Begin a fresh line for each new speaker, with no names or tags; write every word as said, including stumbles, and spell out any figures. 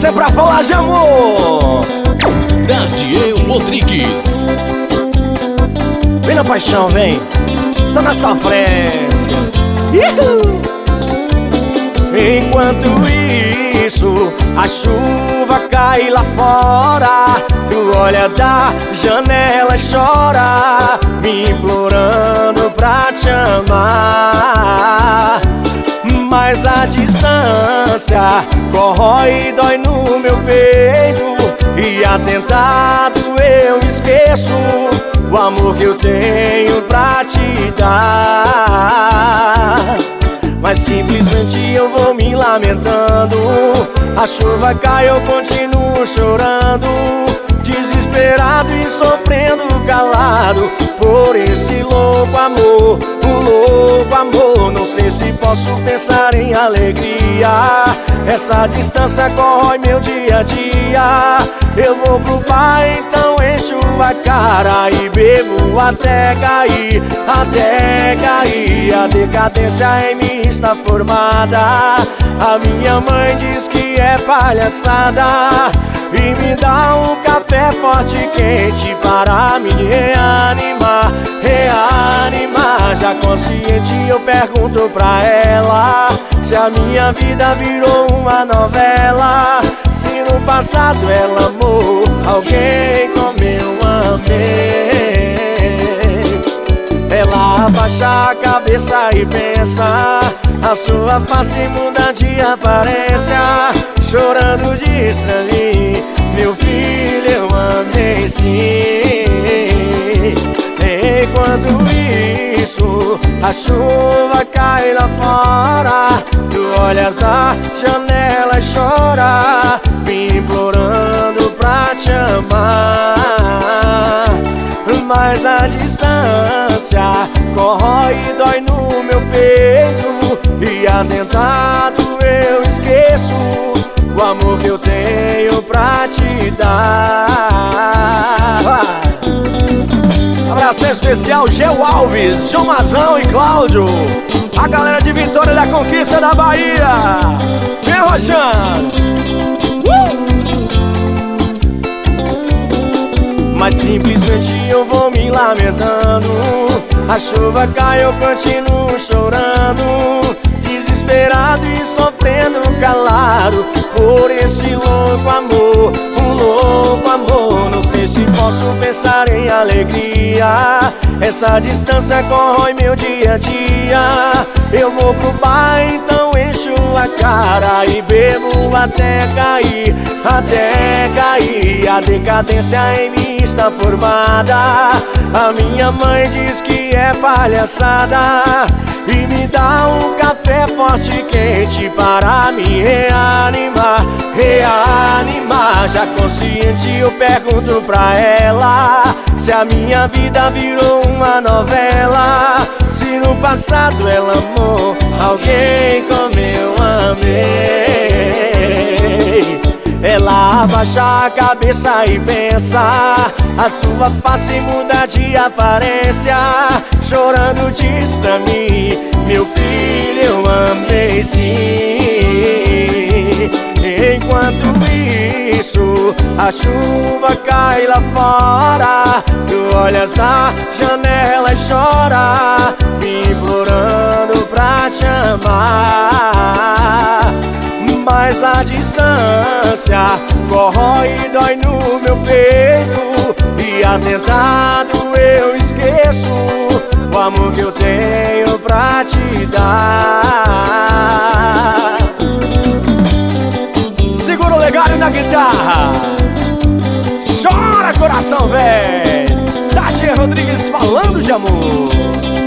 Essa é pra falar de amor.
Dardiel Rodrigues.
Vem na paixão, vem. Só na sofrência. Uhul. Enquanto isso, a chuva cai lá fora. Tu olha da janela e chora, me implorando pra te amar. Mas a distância corrói e dói no meu peito, e atentado eu esqueço o amor que eu tenho pra te dar. Mas simplesmente eu vou me lamentando. A chuva cai, eu continuo chorando, desesperado e sofrendo calado por esse louco amor, um louco amor. Não sei se posso pensar em alegria. Essa distância corrói meu dia a dia. Eu vou pro bar, então encho a cara e bebo até cair, até cair. A decadência em mim está formada. A minha mãe diz que é palhaçada e me dá um café forte e quente para me reanimar, reanimar. Já consciente eu pergunto pra ela se a minha vida virou uma novela, se no passado ela amou alguém como eu amei. Ela abaixa a cabeça e pensa, a sua face muda de aparência, chorando diz pra mim: meu filho, eu amei sim. Enquanto isso, a chuva cai lá fora. Tu olhas da janela e chora, me implorando pra te amar. Mas a distância corrói e dói no meu peito, e atentado eu esqueço o amor que eu tenho pra te dar. Abraço especial, Geu Alves, João Mazão e Cláudio, a galera de Vitória da Conquista da Bahia. Vem roxando. uh! Mas simplesmente eu vou me lamentando. A chuva cai, eu continuo chorando, desesperado e sofrendo calado por esse louco amor, um louco amor. Não sei se posso pensar em alegria. Essa distância corrói meu dia a dia. Eu vou pro bar, então encho a cara e bebo até cair, até cair. A decadência em mim está formada. A minha mãe diz que é palhaçada e me dá um café forte e quente para me reanimar, reanimar. Já consciente eu pergunto pra ela se a minha vida virou uma novela, se no passado ela amou alguém como eu amei. Ela abaixa a cabeça e pensa, a sua face muda de aparência, chorando diz pra mim: meu filho, eu amei sim. Enquanto isso, a chuva cai lá fora. Tu olhas na janela e chora, me implorando pra te amar. Mas a distância corrói e dói no meu peito, e atentado eu esqueço o amor que eu tenho pra te dar. Segura o legário na guitarra, chora coração velho. Dardiel Rodrigues falando de amor.